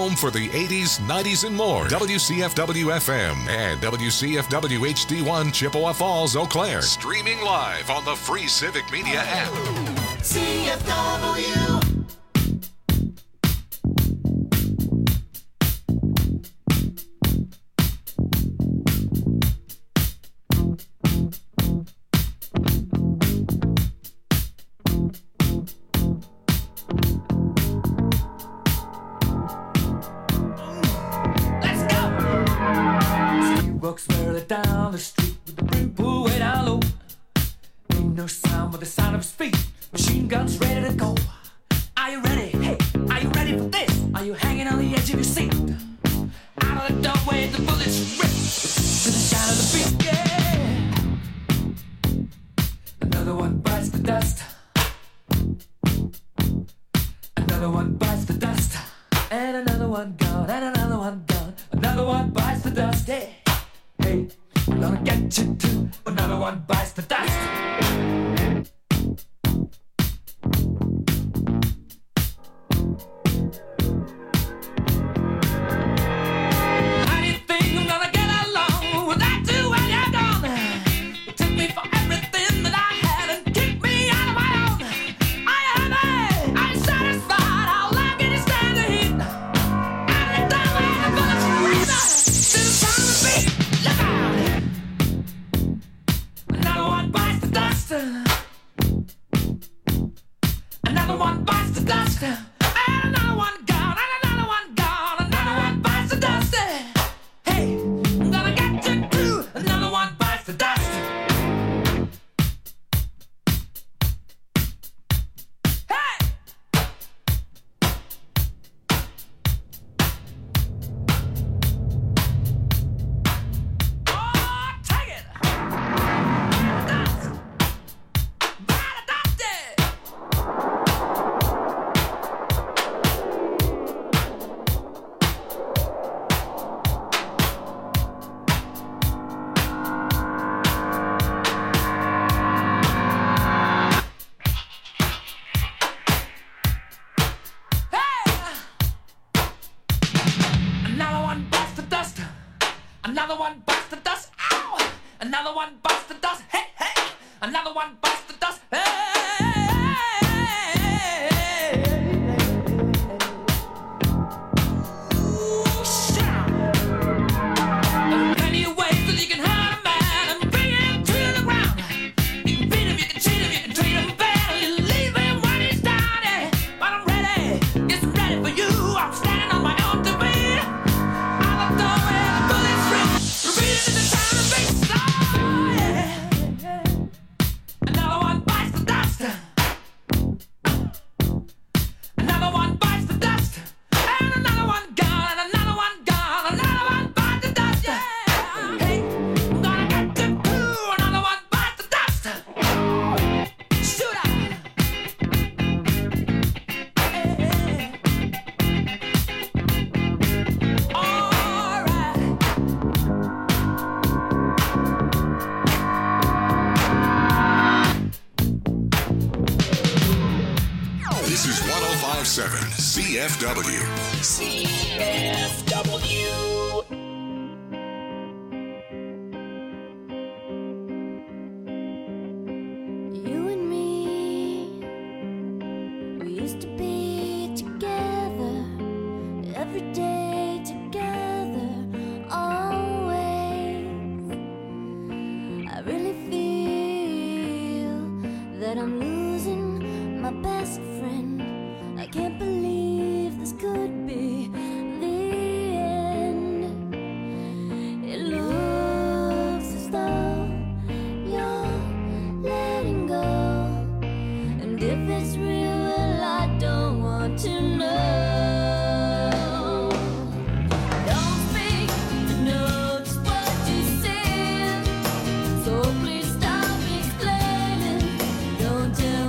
home for the 80s, 90s, and more. WCFW-FM and WCFW HD1 Chippewa Falls, Eau Claire. Streaming live on the free Civic Media app. CFW. Walks merrily down the street with the brim pulled way down low. Ain't no sound but the sound of his feet. Machine guns ready to go. Are you ready? Hey, are you ready for this? Are you hanging on the edge of your seat? Out of the doorway, the bullets rip to the sound of the beat. Yeah. Another one bites the dust. Another one bites the dust. And another one gone. And another one gone. Another one bites the dust. Yeah. Hey, I'm gonna get you too. Another one bites the dust. How do you think I'm gonna get along without you when you're gone? You took me for everything that I had and kicked me out of my own. Are you happy? Are you satisfied? How long can you stand the heat? Out of the doorway, the bullets rip to the sound of the beat. Look out! Another one bites the dust. Another one bites the dust. And another one gone. And another one gone. Another one bites the dust. Hey, I'm gonna get you too. Another one bites the dust. Hey! Oh, take it! Dust! Bite the dust! Another one bites the dust. Another one bites the dust. Ow! Another one bites the dust. Hey, hey! Another one bites the dust. Hey! Ooh, shout! There are plenty of ways that you can hurt a man and bring him to the ground. You can beat him, you can cheat him, you can treat him bad, you leave him when he's down. Yeah. But I'm ready, yes, I'm ready for you. I'm standing on my own to be. Out the door and the bullets rip, repeating in the sound of bass. Oh, yeah. Another one bites the dust. Another one bites the dust. And another one gone. And another one gone. Another one bites the dust. Yeah. Hey, I'm gonna get you too. Another one bites the dust. Shoot out. Hey. All right. This is 1057 CFW. CFW. You and me, we used to be together every day together, always. I really feel that I'm losing my best friend. I can't believe this could be the end. It looks as though you're letting go, and if it's real, well, I don't want to know. Don't speak, I know just what you said, so please stop explaining. Don't tell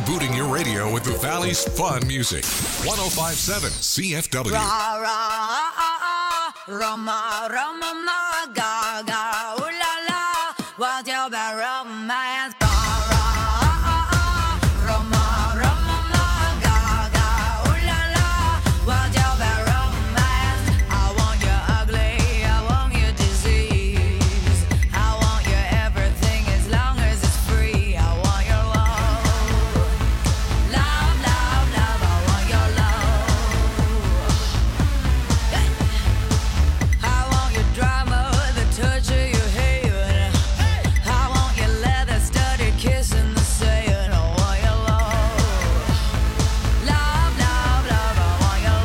Rebooting your radio with the Valley's fun music. 105.7 CFW. Ra ra Roma Roma ma ga ga ooh la la, what's your bad romance? Roma Roma ma ga ga ooh la la, what's your bad romance? I want you ugly, I want you disease, I want you everything as long as it's free. I want your love, love, love, love. I want your love. I want your drama, the touch of your hair. I want your leather studded kiss in the sand. I want your love, love, love, love. I want your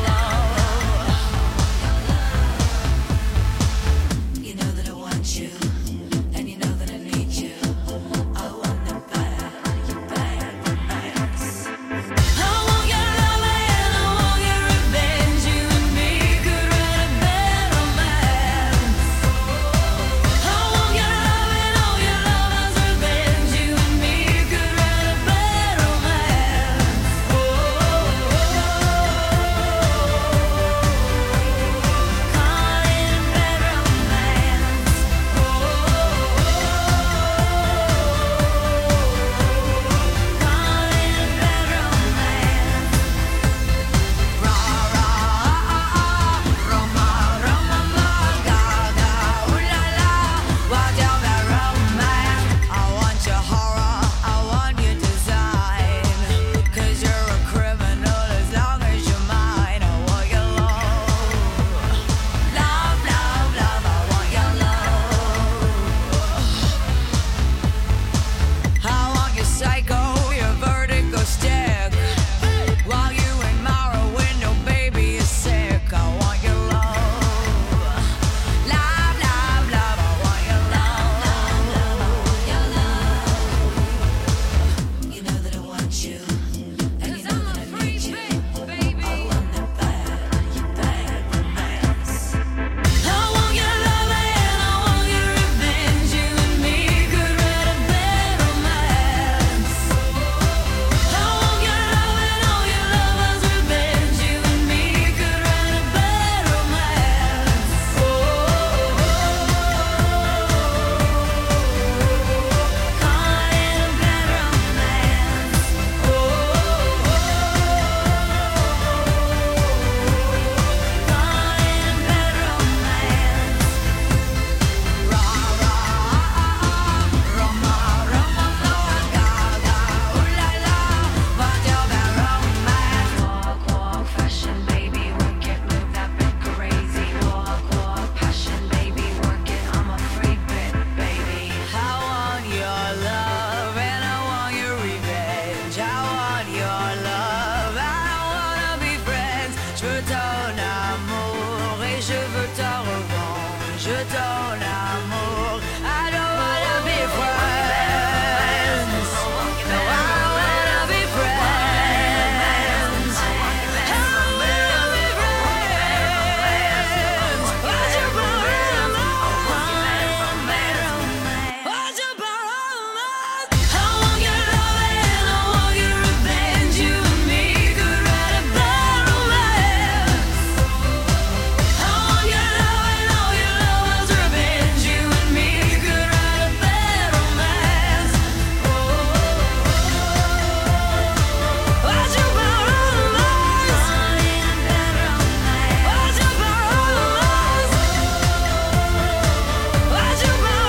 love. You know that I want you, and you know that I need you. I want the bad romance. I want your love and I want your revenge. You and me could write a bad romance. I want your love and all your lovers' revenge. You and me could write a bad romance. Call it a bad romance. Call it a bad romance. Ra ra Roma Roma ma ga ga ooh la la, what's your bad romance? I want your horror, I want your design, 'cause you're a criminal as long as you're mine. I want your love, love, love, love. I want your love. I want your psycho, your vertigo stick, while you admire a window, baby, you're sick. I want your love, love, love, love. I want your love, your love. You know that I want you, and you know that I need you. I want the bad romance. I want your love and I want your revenge. You and me could write a bad romance. I want your love and all your lovers' revenge. You and me could write a bad romance. Call it a bad romance. Call it a bad romance. Ra ra Roma Roma ma ga ga ooh la la, what's your bad romance? Walk walk fashion baby, work it, move that bit crazy. Walk walk passion baby, work it, I'm a freak bit baby. I want your love and I want your revenge. I want your love, I wanna be friends. Je veux ton amour et je veux ta revanche. Ton amour, I don't wanna be friends. No, I wanna be friends. I wanna be friends. What's your bad romance? What's your bad romance? I want your love and I want your revenge. You and me could write a bad romance. I want your love and all your lovers' revenge. You and me could write a bad romance. What's your bad romance? What's your bad romance? What's your bad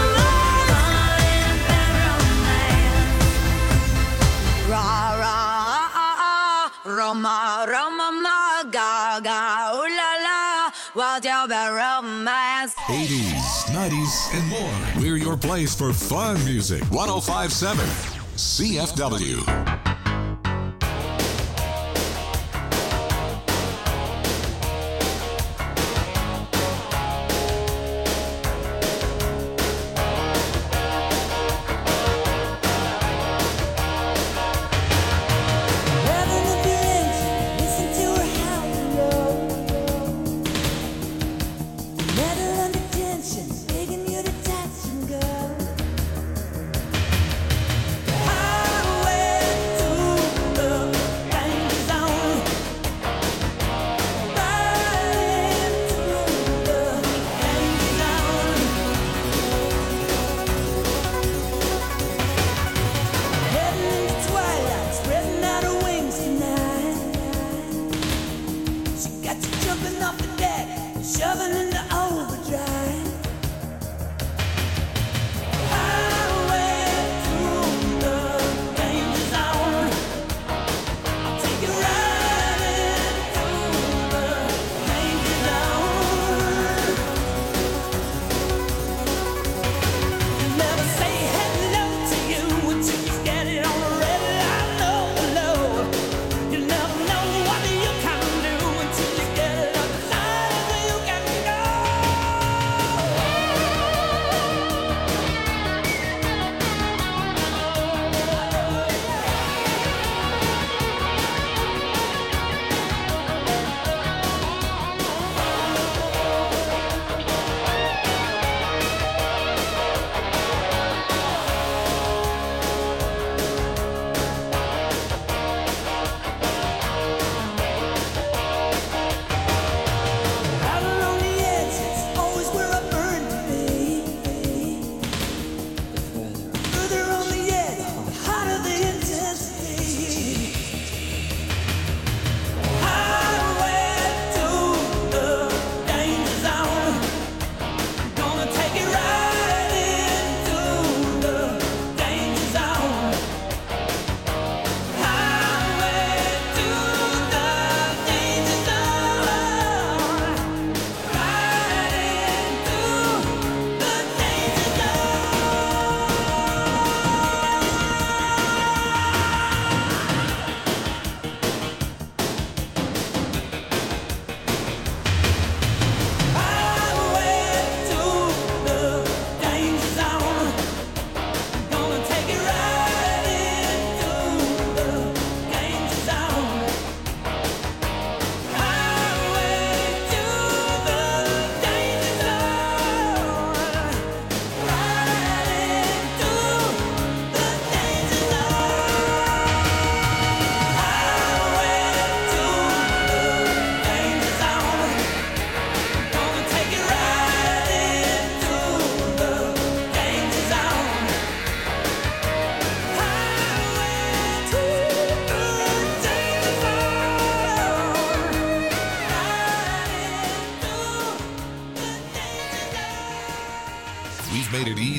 romance? Ra ra Roma Roma ma ga ga ooh la la, what's your bad romance? 80s, 90s, and more. We're your place for fun music. 105.7 CFW. Having a feeling, listen to her howl and roll. Metal under tension, begging you to touch and go. Highway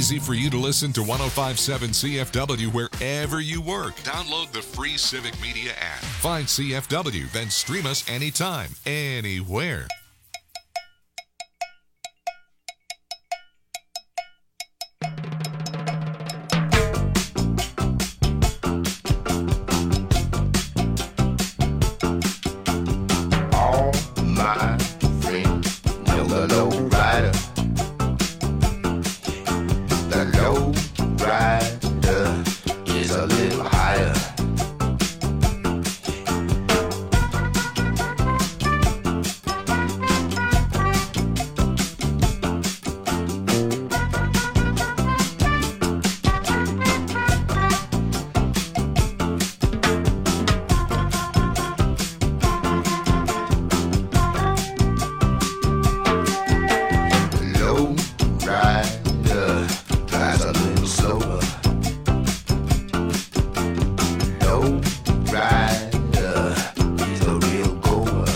easy for you to listen to 1057 CFW wherever you work. Download the free Civic Media app. Find CFW, then stream us anytime, anywhere. All my friends know the low rider. The low rider is a little higher. Low rider drives a little slower. Low rider is a real goer.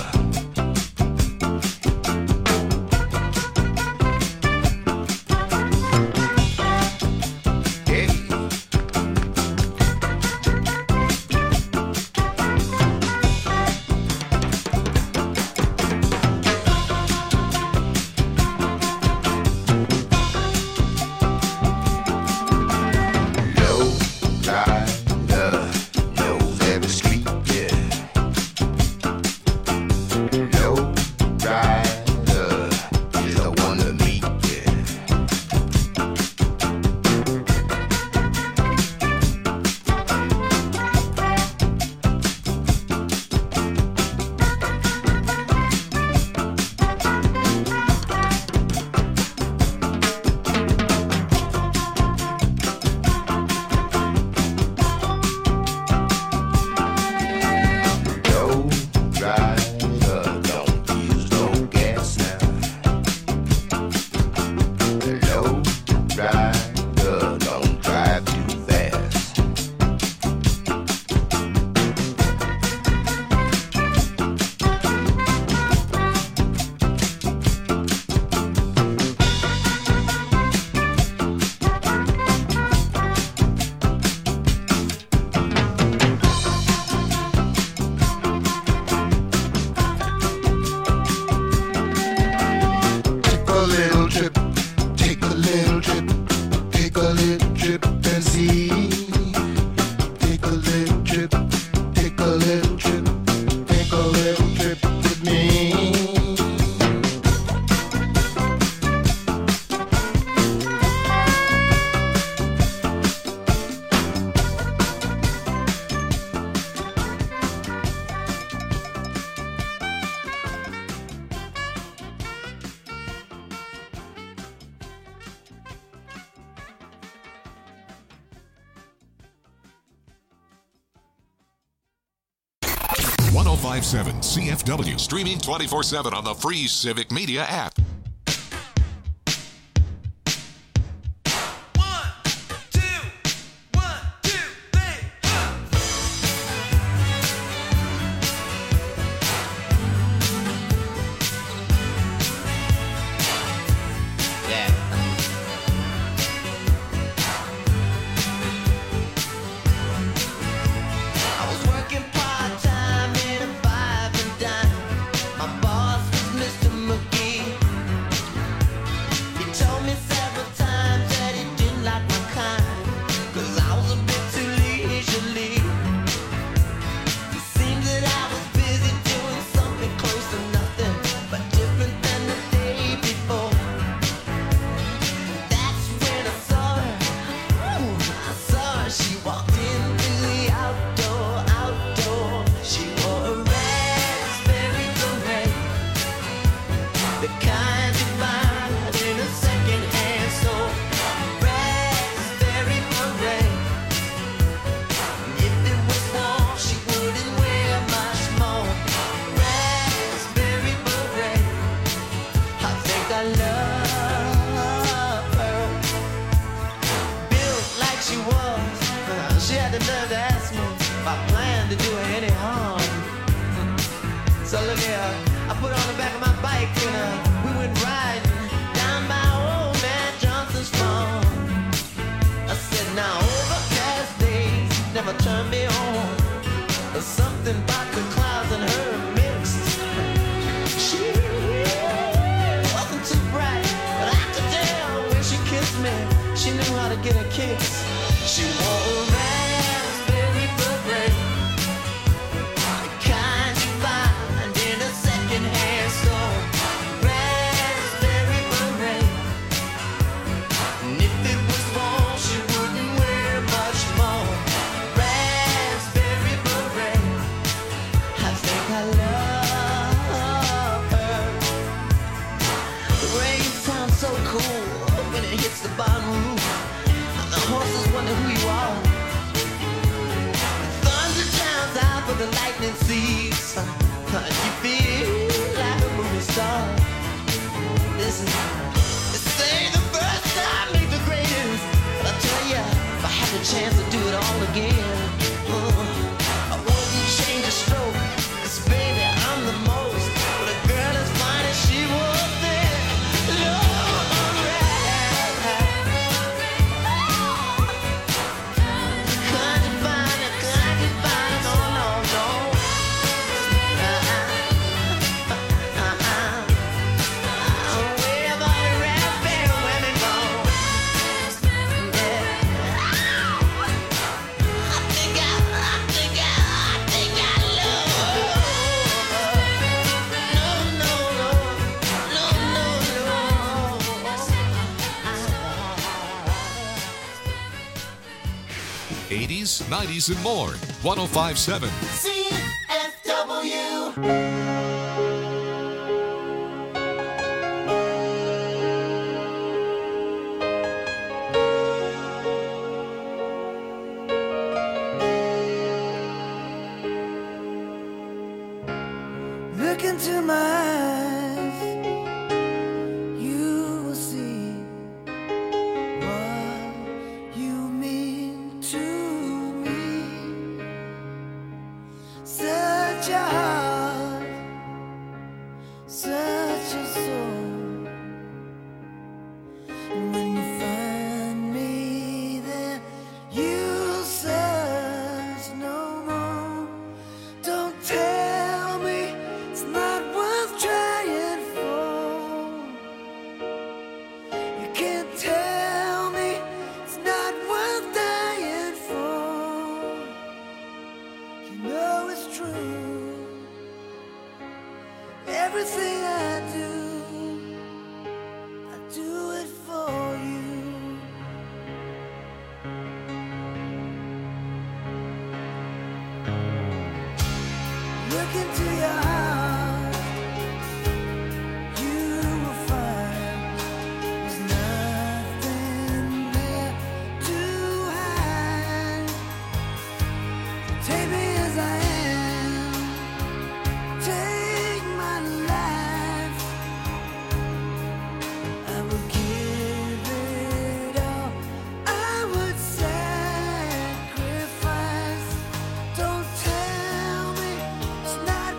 Hey. Low rider knows every street, yeah. Low rider is the one to meet, yeah. Low rider don't use no gas now. Low rider don't drive too fast. Take a little trip, take a little trip, take a little trip and see. Take a little trip, take a little trip, take a little trip with me. One 1057 CFW, streaming 24/7 on the free Civic Media app. Yeah. I was working part-time in a five and dime. My boss was Mr. McGee. He told me several times that he didn't like my kind, 'cause I was a bit too leisurely. It seemed that I was busy doing something close to nothing, but different than the day before. That's when I saw her. Ooh, I saw her. She walked into the outdoor. She wore a raspberry beret, the kind you find in a second-hand store. Raspberry beret. If it was warm, she wouldn't wear much more. Raspberry beret. I think I love her. Built like she was, she had the nerve to ask me if I planned to do her any harm. So look here, I put her on the back of my bike and we went riding down by old man Johnson's farm. never turned me on. There's something about the clouds and her mixed. She wasn't too bright, but I could tell when she kissed me, she knew how to get her kicks. She wore a raspberry beret, the kind you find in a second-hand store. Raspberry beret, and if it was warm, she wouldn't wear much more. Raspberry beret, I think I love her. The rain sounds so cool when it hits the bottom roof. The horses wonder who you are. Thunder drowns out, but the lightning sees. You feel like a movie star. Listen, they say the first time make the greatest. But I tell ya, if I had the chance to do it all again, I wouldn't change a stroke. 'Cause baby, I'm the most. But a girl as fine as she was then, Lord, '80s, '90s, and more. 1057. CFW. Look into my eyes, you will see what you mean to me. Such a heart, such a soul. And when you find me there, you'll search no more. Don't tell me it's not worth trying for. You can't tell me it's not worth dying for. You know it's true. Everything I do it for you. Look into your heart, you will find there's nothing there to hide. Take me as I am, take my life. I will give it all, I would sacrifice. Don't tell me it's not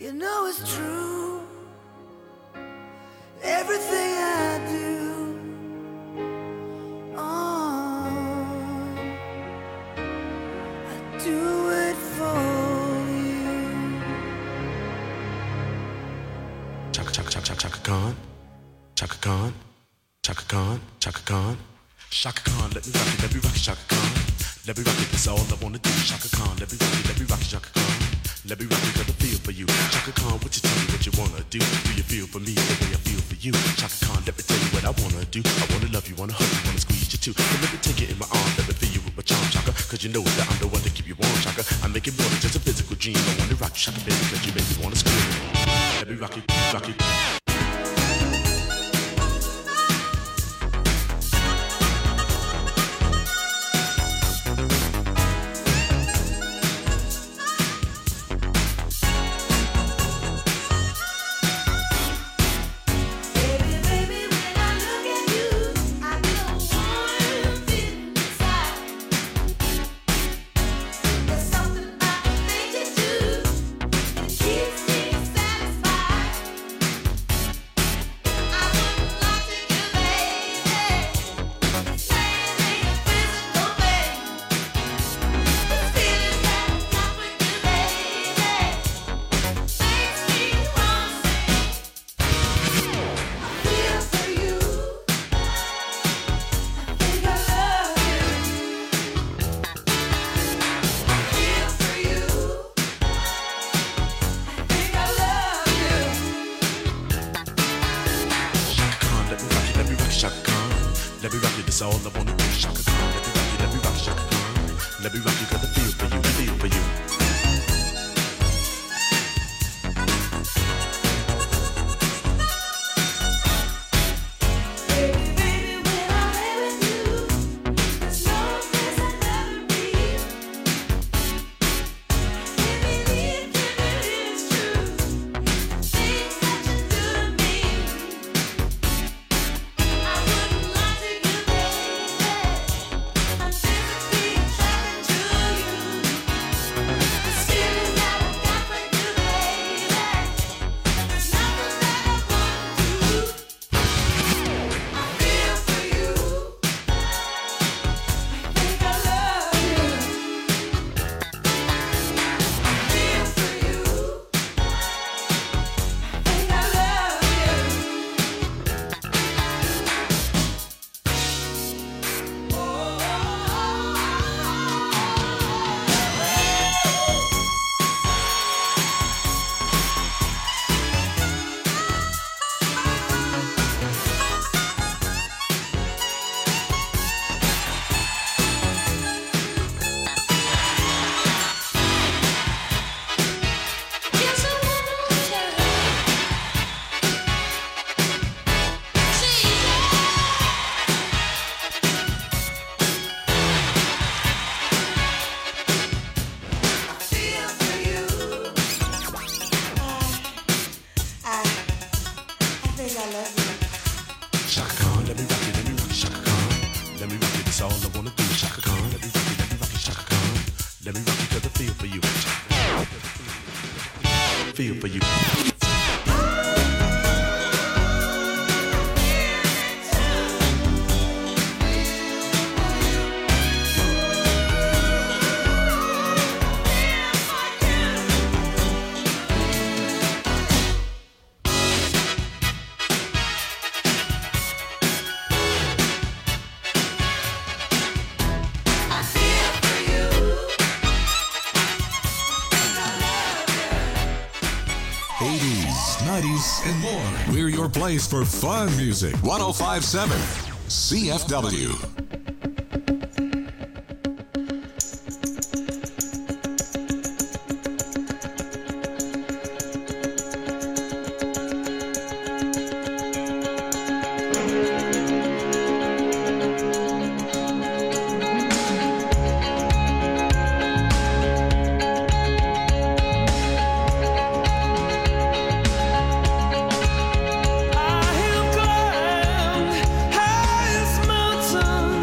You know it's true. Everything I do, I do it for you. Chaka Chaka Chaka Chaka Khan, Chaka Khan, Chaka Khan, Chaka Khan, Chaka Khan. Let me rock it, Chaka Khan. Let me rock it, that's all I wanna do. Chaka Khan, let me rock it, Chaka Khan. Let me rock it, got a feel for you. Chaka Khan, what you tell me what you wanna do? Do you feel for me the way I feel for you? Chaka Khan, let me tell you what I wanna do. I wanna love you, wanna hug you, wanna squeeze you too. And let me take it in my arms, let me feel you with my charm, Chaka. Cause you know that I'm the one to keep you warm, Chaka. I make it more than just a physical dream. I wanna rock you, Chaka, baby, cause you make me wanna scream. Let me rock it, rock it. Keeps me satisfied. That's all I wanna do. Shaka Khan, let me rock, Shaka Khan. Let me rock you, got the feel for you, feel for you. Place for fun music. 105.7 CFW. Highest mountain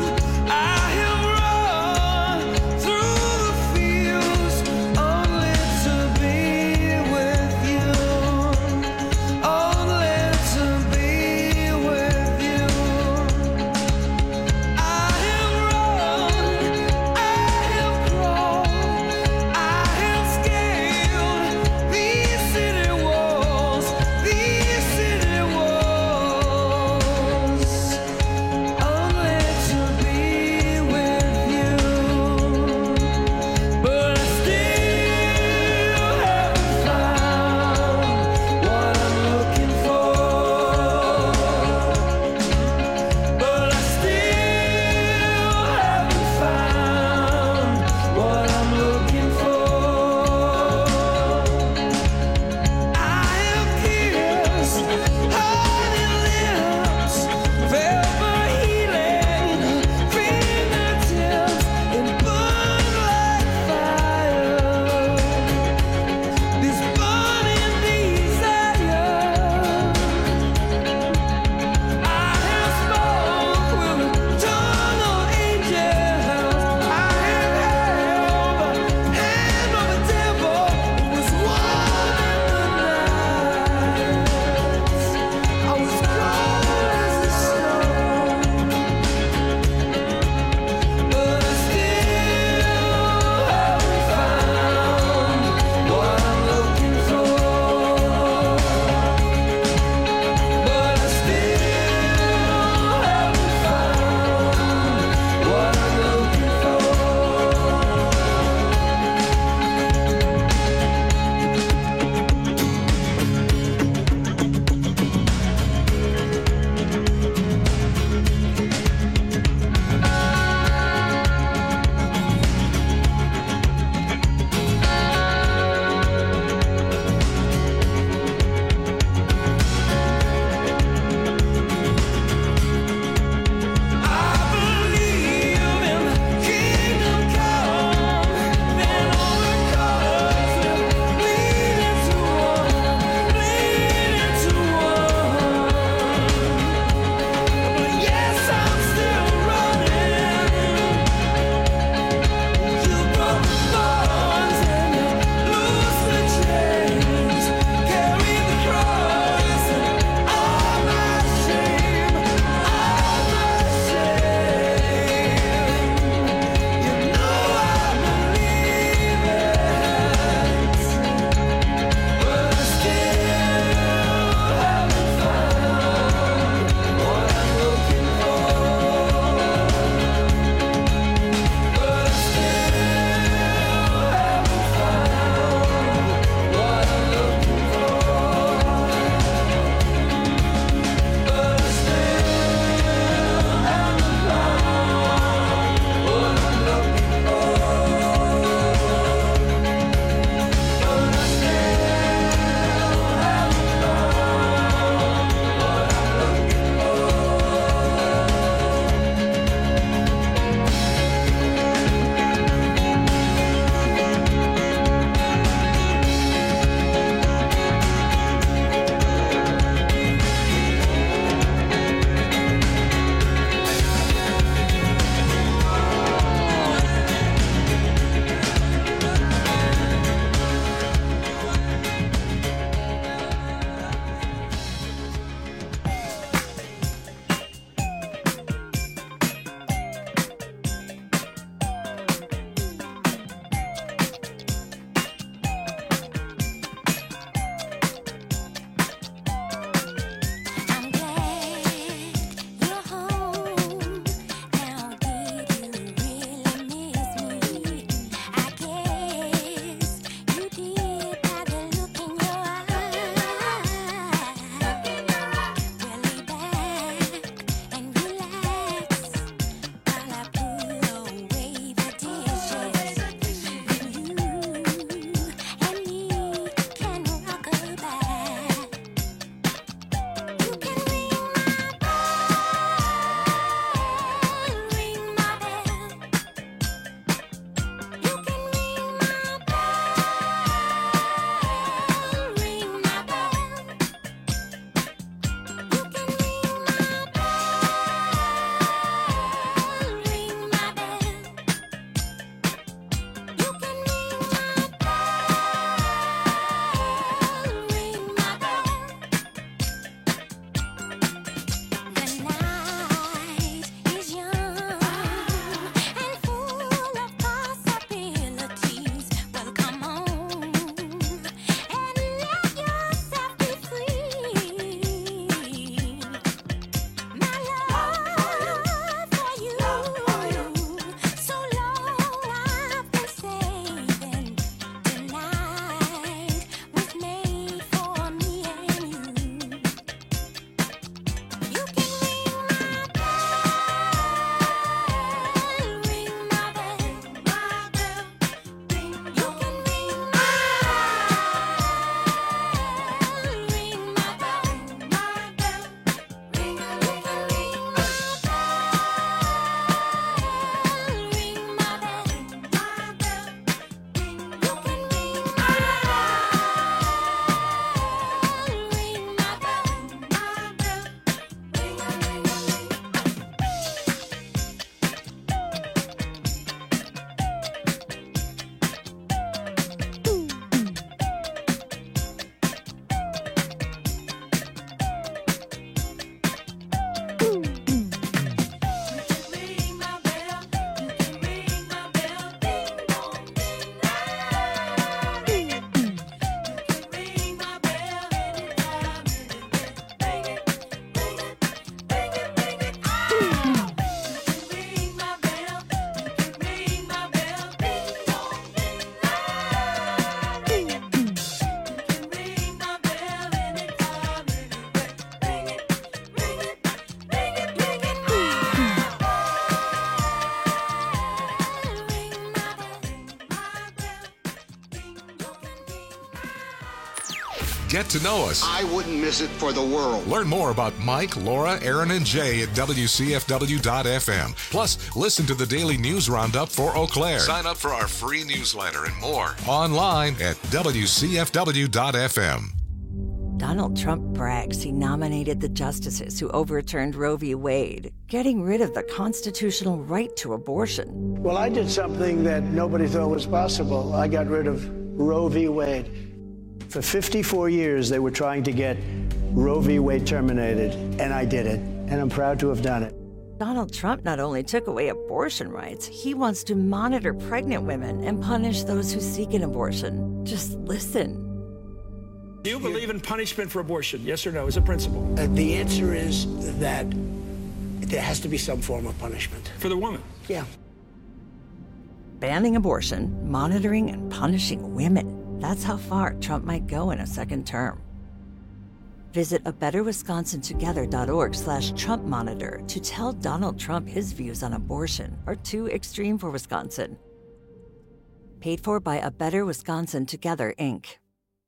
Get to know us. I wouldn't miss it for the world. Learn more about Mike, Laura, Aaron, and Jay at WCFW.FM. Plus, listen to the daily news roundup for Eau Claire. Sign up for our free newsletter and more online at WCFW.FM. Donald Trump brags he nominated the justices who overturned Roe v. Wade, getting rid of the constitutional right to abortion. Well, I did something that nobody thought was possible. I got rid of Roe v. Wade. For 54 years, they were trying to get Roe v. Wade terminated, and I did it, and I'm proud to have done it. Donald Trump not only took away abortion rights, he wants to monitor pregnant women and punish those who seek an abortion. Just listen. Do you believe in punishment for abortion? Yes or no, as a principle? The answer is that there has to be some form of punishment. For the woman? Yeah. Banning abortion, monitoring and punishing women. That's how far Trump might go in a second term. Visit abetterwisconsintogether.org/Trump Monitor to tell Donald Trump his views on abortion are too extreme for Wisconsin. Paid for by A Better Wisconsin Together, Inc.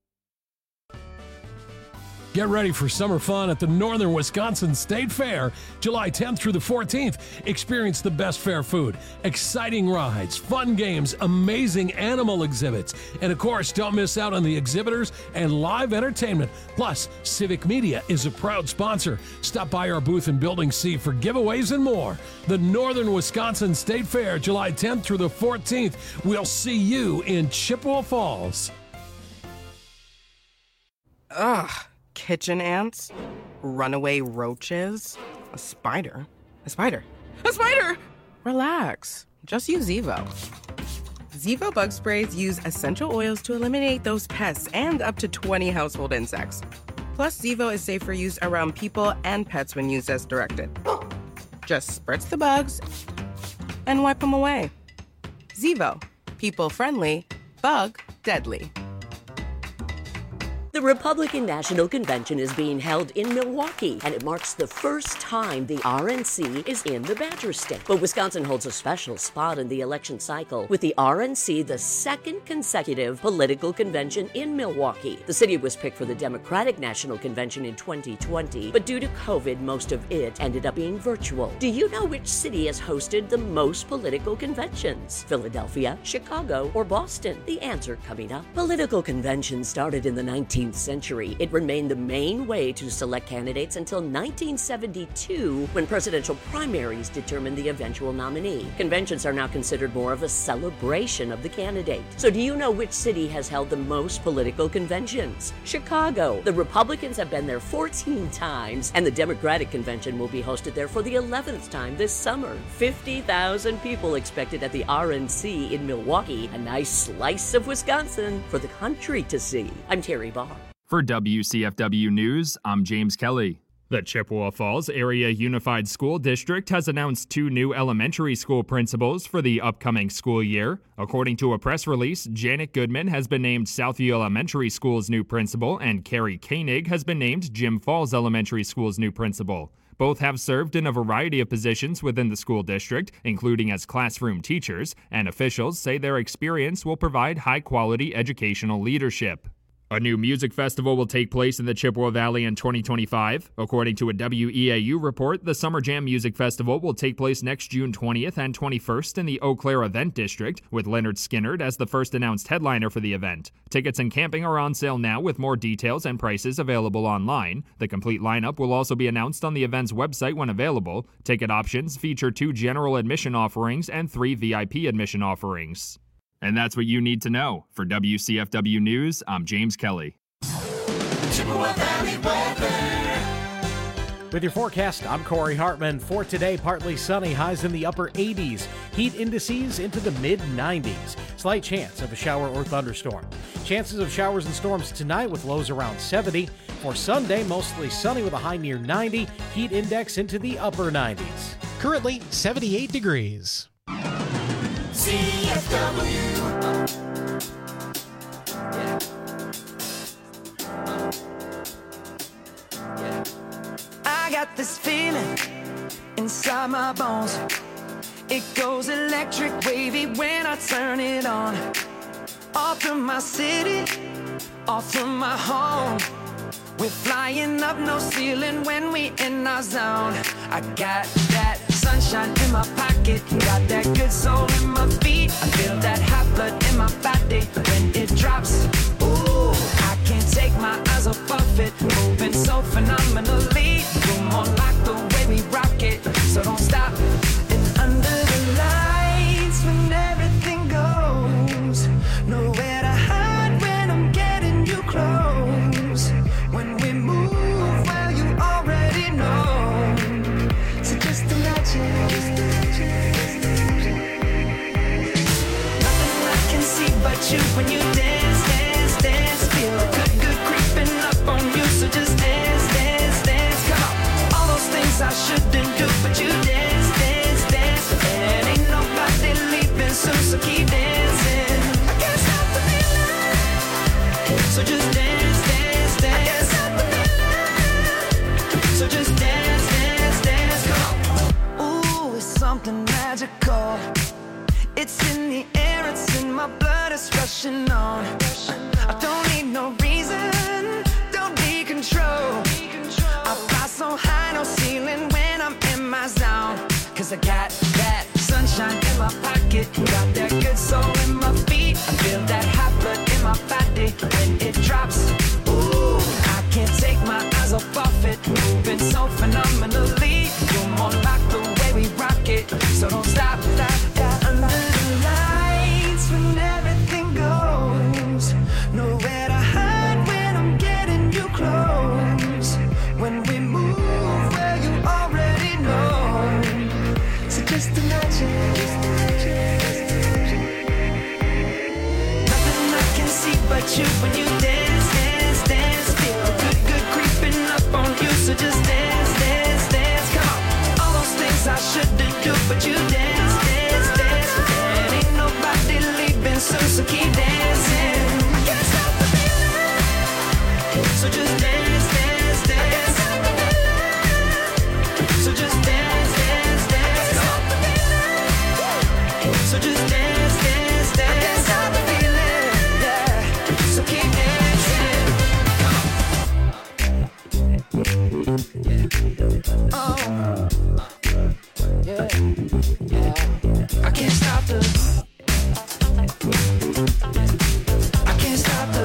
Get ready for summer fun at the Northern Wisconsin State Fair, July 10th through the 14th. Experience the best fair food, exciting rides, fun games, amazing animal exhibits, and of course, don't miss out on the exhibitors and live entertainment. Plus, Civic Media is a proud sponsor. Stop by our booth in Building C for giveaways and more. The Northern Wisconsin State Fair, July 10th through the 14th. We'll see you in Chippewa Falls. Ugh. Kitchen ants, runaway roaches, a spider. Relax, just use Zevo. Zevo bug sprays use essential oils to eliminate those pests and up to 20 household insects. Plus, Zevo is safe for use around people and pets when used as directed. Just spritz the bugs and wipe them away. Zevo, people friendly, bug deadly. The Republican National Convention is being held in Milwaukee, and it marks the first time the RNC is in the Badger State. But Wisconsin holds a special spot in the election cycle, with the RNC the second consecutive political convention in Milwaukee. The city was picked for the Democratic National Convention in 2020, but due to COVID, most of it ended up being virtual. Do you know which city has hosted the most political conventions? Philadelphia, Chicago, or Boston? The answer coming up. Political conventions started in the 19th century. It remained the main way to select candidates until 1972, when presidential primaries determined the eventual nominee. Conventions are now considered more of a celebration of the candidate. So do you know which city has held the most political conventions? Chicago. The Republicans have been there 14 times, and the Democratic convention will be hosted there for the 11th time this summer. 50,000 people expected at the RNC in Milwaukee, a nice slice of Wisconsin for the country to see. I'm Terry Barr. For WCFW News, I'm James Kelly. The Chippewa Falls Area Unified School District has announced 2 new elementary school principals for the upcoming school year. According to a press release, Janet Goodman has been named Southview Elementary School's new principal, and Carrie Koenig has been named Jim Falls Elementary School's new principal. Both have served in a variety of positions within the school district, including as classroom teachers, and officials say their experience will provide high-quality educational leadership. A new music festival will take place in the Chippewa Valley in 2025. According to a WEAU report, the Summer Jam Music Festival will take place next June 20th and 21st in the Eau Claire Event District, with Leonard Skinner as the first announced headliner for the event. Tickets and camping are on sale now, with more details and prices available online. The complete lineup will also be announced on the event's website when available. Ticket options feature 2 general admission offerings and 3 VIP admission offerings. And that's what you need to know. For WCFW News, I'm James Kelly. Chippewa Valley weather. With your forecast, I'm Corey Hartman. For today, partly sunny, highs in the upper 80s. Heat indices into the mid-90s. Slight chance of a shower or thunderstorm. Chances of showers and storms tonight with lows around 70. For Sunday, mostly sunny with a high near 90. Heat index into the upper 90s. Currently 78 degrees. CFW. I got this feeling inside my bones. It goes electric wavy when I turn it on. Off from my city, off from my home. We're flying up no ceiling when we in our zone. I got that sunshine in my pocket, got that good soul in my feet. I feel that hot blood in my body when it drops. Ooh, I can't take my eyes off of it, moving so phenomenally. You're more like the way we rock it, so don't stop. And under the lights when everything goes, nowhere to hide when I'm getting you close. When we move, well, you already know. So just imagine. Nothing I can see but you when you dance, dance, dance. Feel good, good creeping up on you. So just dance, dance, dance. Come on. All those things I shouldn't do, but you dance, dance, dance. And ain't nobody leaving soon, so keep dancing. I can't stop the feeling. So just dance, dance, dance. I can't stop the feeling. So just dance, dance, dance. Come on. Ooh, it's something magical. It's in the air, it's in my blood, it's rushing on. I don't need no reason, don't need control. I fly so high, no ceiling when I'm in my zone. Cause I got that sunshine in my pocket, got that good soul in my feet. I feel that hot blood in my body when it drops. Ooh, I can't take my eyes off of it, moving so phenomenally. You're more like the way we rock it, so don't stop, stop, stop. Under the lights when everything goes, nowhere to hide when I'm getting you close. When we move, well, you already know. So just imagine. Nothing I can see but you when you dance, dance, dance. Feel good, good creeping up on you. So just dance, dance, dance. Come on. All those things I shouldn't do, but you dance, dance, dance. And ain't nobody leaving soon, so keep dancing. I can't stop the feeling. So just dance, dance, dance. So just dance, dance, dance. So just dance, dance, dance. I can't stop the feeling, yeah. So keep dancing. Oh, yeah, yeah. I can't stop the. I can't stop the.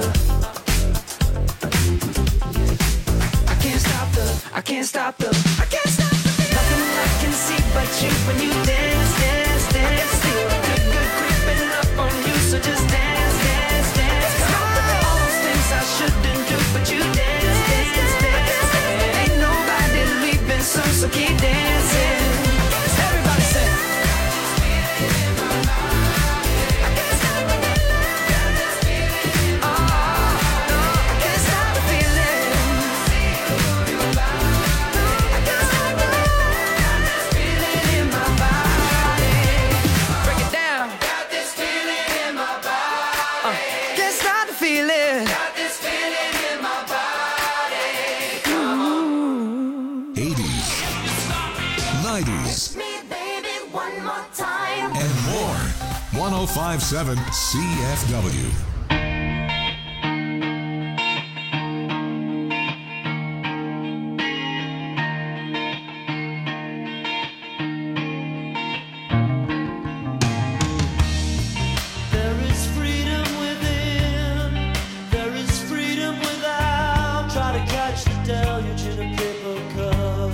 I can't stop the. I can't stop the. I can't stop the. Nothing I can see but you when you dance, dance, dance. Feel good, good creeping up on you. So just dance, dance, dance. Come on. All those things I shouldn't do, but you dance, dance, dance. And ain't nobody leaving soon, so keep dancing. Everybody say. I can't stop the feeling. Oh, no, I can't stop the feeling. I can't stop the feeling in my body. Break it down. Got this feeling in my body. Can't stop the feeling. Got this feeling in my body. 80s, 90s, Me, baby, one more time. and more. 1057 CFW. There is freedom within, there is freedom without. Try to catch the deluge in a paper cup.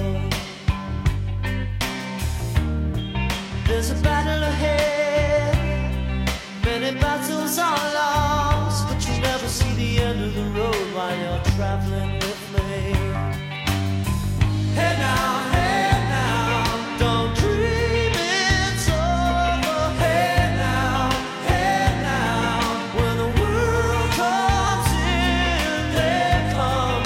There's a battle ahead, many battles are lost, but you never see the end of the road while you're traveling with me. Hey now, don't dream it's over. Hey now, when the world comes in, they come.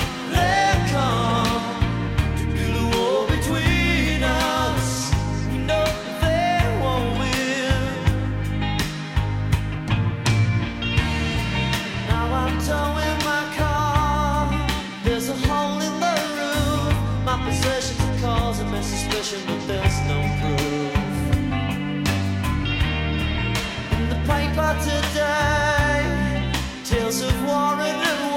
To build a wall between us, we know they won't win. Now I'm towing my car, there's a hole in the roof. My possessions are causing me suspicion, but there's no proof. In the paper today, tales of war and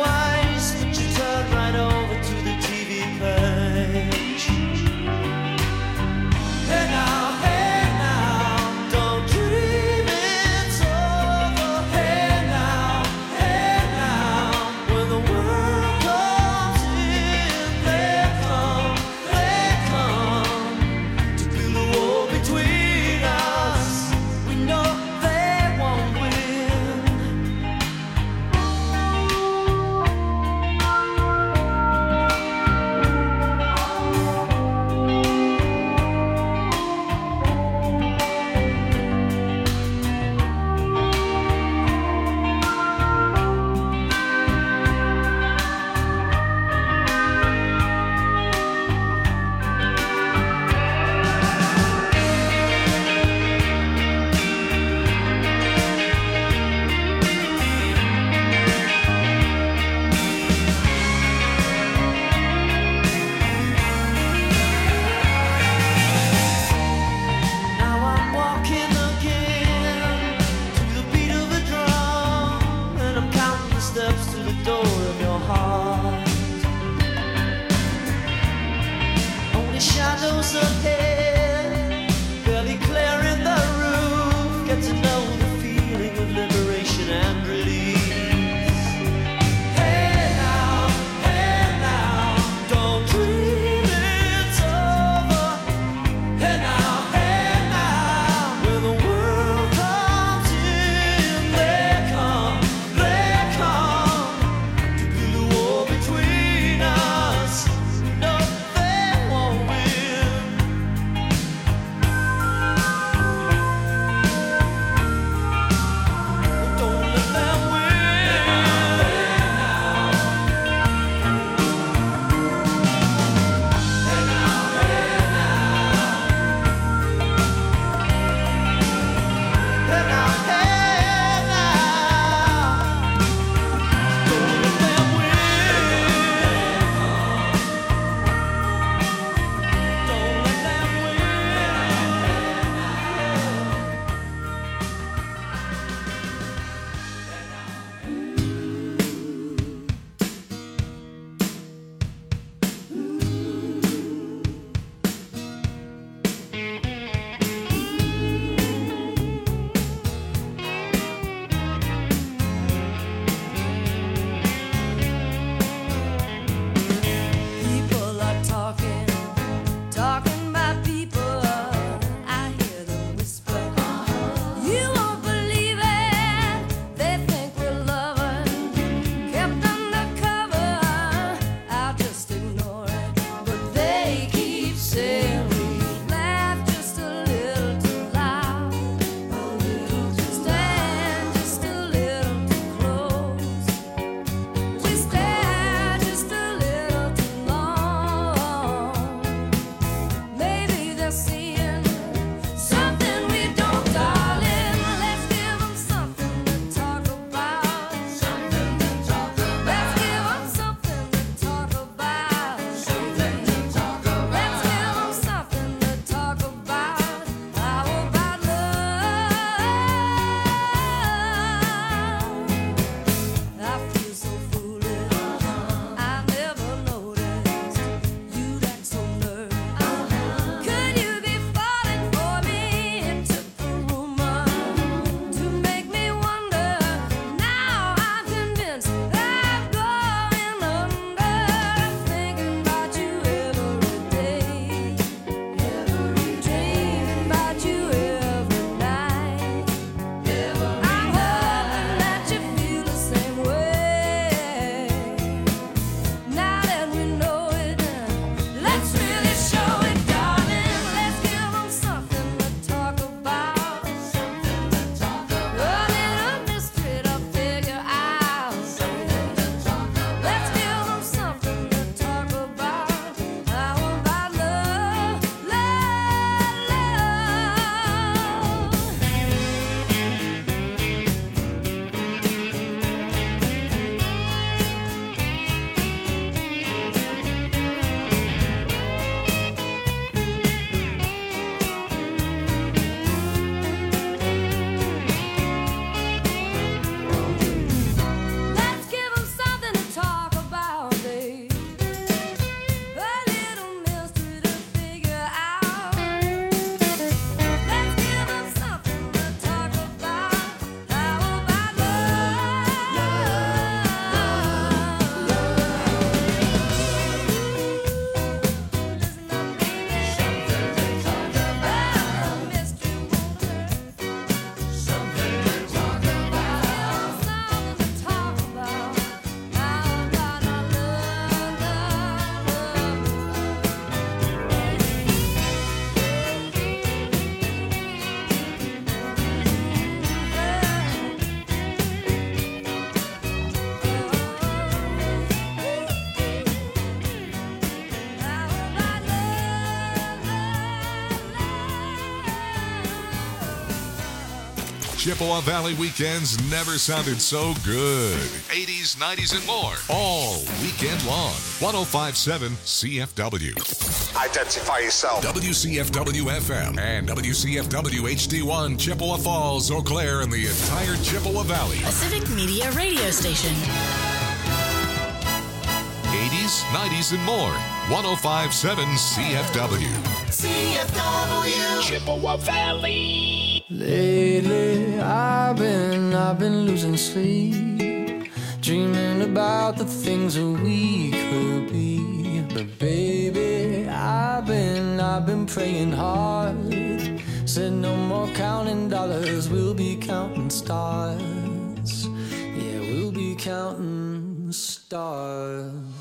Chippewa Valley weekends never sounded so good. 80s, 90s, and more. All weekend long. 105.7 CFW. Identify yourself. WCFW FM and WCFW HD1 Chippewa Falls, Eau Claire, and the entire Chippewa Valley. A civic media radio station. 80s, 90s, and more. 105.7 CFW. CFW. Chippewa Valley. Lately, I've been losing sleep, dreaming about the things that we could be. But baby, I've been praying hard. Said no more counting dollars, we'll be counting stars. Yeah, we'll be counting stars.